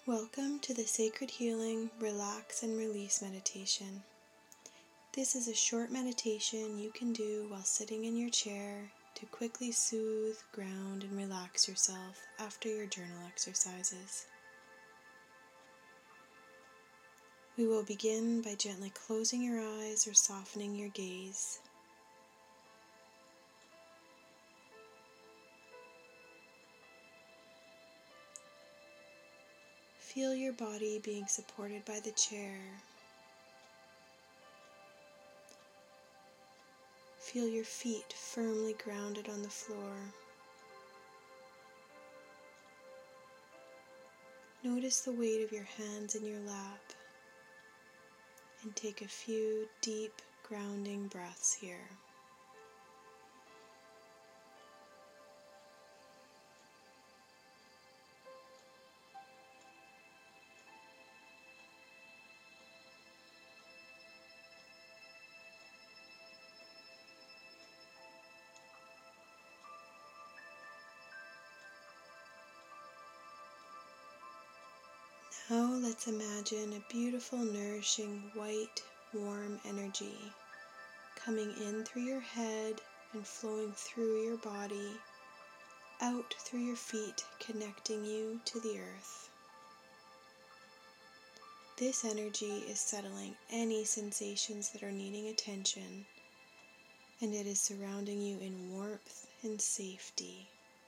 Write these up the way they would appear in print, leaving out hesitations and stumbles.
Welcome to the Sacred Healing, Relax and Release meditation. This is a short meditation you can do while sitting in your chair to quickly soothe, ground, and relax yourself after your journal exercises. We will begin by gently closing your eyes or softening your gaze. Feel your body being supported by the chair. Feel your feet firmly grounded on the floor. Notice the weight of your hands in your lap and take a few deep grounding breaths here. Now let's imagine a beautiful, nourishing, white, warm energy coming in through your head and flowing through your body, out through your feet, connecting you to the earth. This energy is settling any sensations that are needing attention, and it is surrounding you in warmth and safety.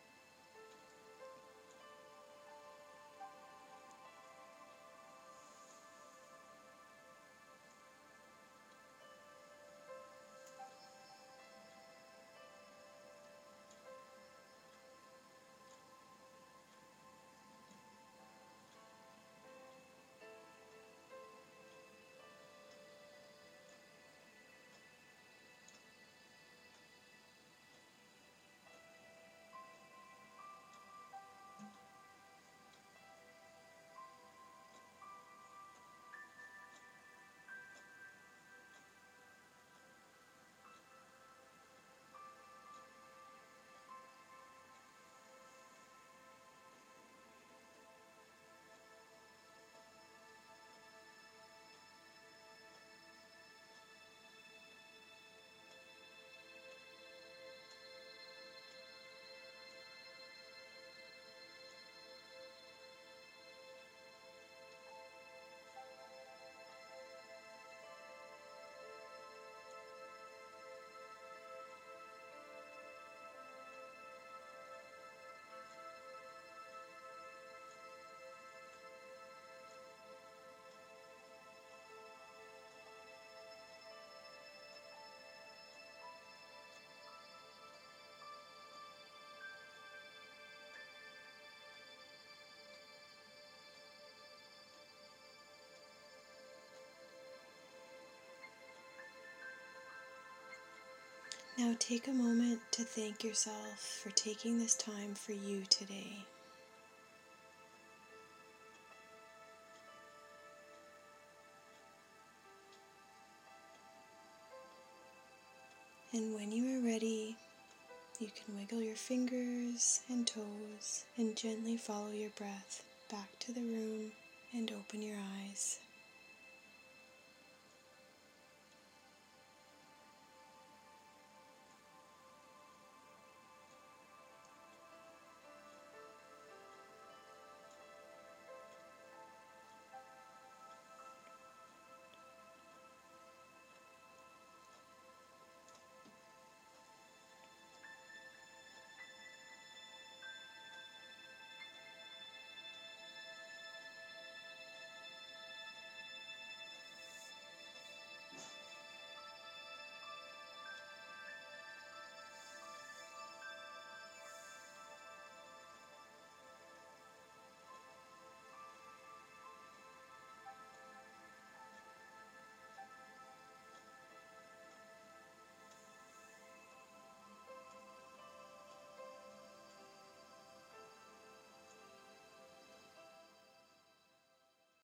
Now take a moment to thank yourself for taking this time for you today. And when you are ready, you can wiggle your fingers and toes and gently follow your breath back to the room and open your eyes.